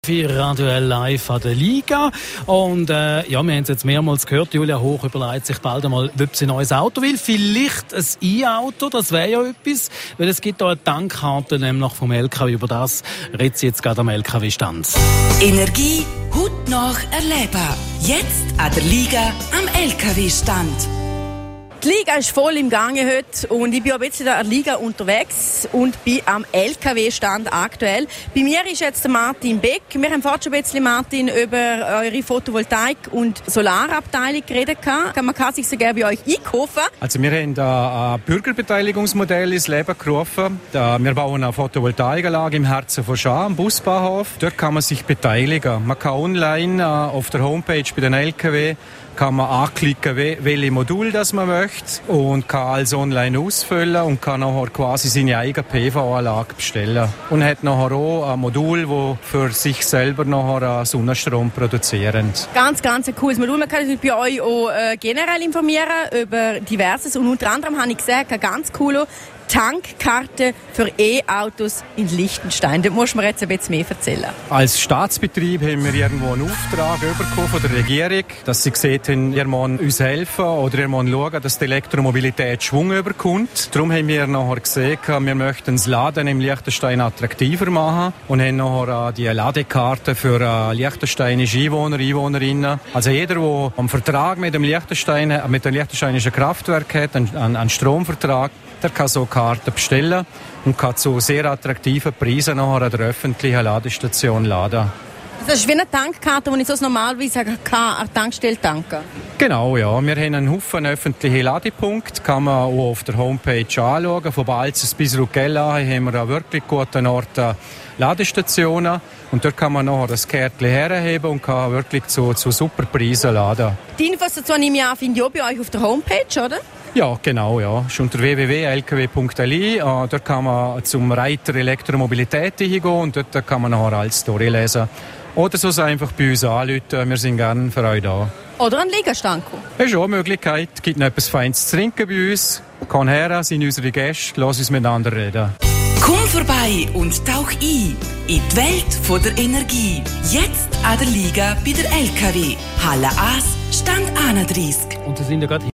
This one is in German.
Radio Live an der Liga. Und wir haben es jetzt mehrmals gehört, Julia Hoch überlegt sich bald einmal, ob sie ein neues Auto will. Vielleicht ein E-Auto, das wäre ja etwas. Weil es gibt da eine Tankkarte nämlich vom LKW. Über das redet sie jetzt gerade am LKW-Stand. Energie hautnah erleben. Jetzt an der Liga am LKW-Stand. Die Liga ist voll im Gange heute und ich bin ein bisschen an der Liga unterwegs und bin am LKW-Stand aktuell. Bei mir ist jetzt der Martin Beck. Wir haben vorhin schon ein bisschen, Martin, über eure Photovoltaik- und Solarabteilung geredet. Man kann sich sogar bei euch einkaufen. Also wir haben ein Bürgerbeteiligungsmodell ins Leben gerufen. Wir bauen eine Photovoltaikanlage im Herzen von Schah, am Busbahnhof. Dort kann man sich beteiligen. Man kann online auf der Homepage bei den LKW kann man anklicken, welche Module das man möchte und kann alles online ausfüllen und kann nachher quasi seine eigene PV-Anlage bestellen. Und hat nachher auch ein Modul, das für sich selber nachher Sonnenstrom produziert. Ganz ein cooles Modul. Man kann sich bei euch auch generell informieren über Diverses und unter anderem habe ich gesehen, eine ganz coole Tankkarte für E-Autos in Liechtenstein. Da musst du mir jetzt ein bisschen mehr erzählen. Als Staatsbetrieb haben wir irgendwo einen Auftrag bekommen von der Regierung, dass sie gesehen haben, ihr müsst uns helfen oder ihr müsst schauen, dass die Elektromobilität Schwung überkommt. Darum haben wir nachher gesehen, wir möchten das Laden im Liechtenstein attraktiver machen und haben nachher die Ladekarte für liechtensteinische Einwohner, Einwohnerinnen. Also jeder, der einen Vertrag mit dem liechtensteinischen Kraftwerk hat, einen Stromvertrag, der kann so Karten bestellen und kann zu sehr attraktiven Preisen nachher an der öffentlichen Ladestation laden. Das ist wie eine Tankkarte, die ich so normalerweise an der Tankstelle tanken. Genau, ja. Wir haben einen Haufen öffentliche Ladepunkte, kann man auch auf der Homepage anschauen. Von Balzers bis Ruggella haben wir an wirklich guten Orten Ladestationen. Und dort kann man nachher das Kärtchen herheben und kann wirklich zu super Preisen laden. Die Infos dazu nehme ich an, finde ich auch bei euch auf der Homepage, oder? Ja, genau, ja. Ist unter www.lkw.li. Dort kann man zum Reiter Elektromobilität hingehen und dort kann man nachher alles durchlesen. Oder so einfach bei uns anrufen. Wir sind gerne für euch da. Oder an den Liegestand kommen. Das ist auch eine Möglichkeit. Es gibt noch etwas Feines zu trinken bei uns. Komm her, sind unsere Gäste. Lass uns miteinander reden. Komm vorbei und tauch ein in die Welt der Energie. Jetzt an der Liga bei der LKW. Halle Aas, Stand 31. Und sie sind ja gerade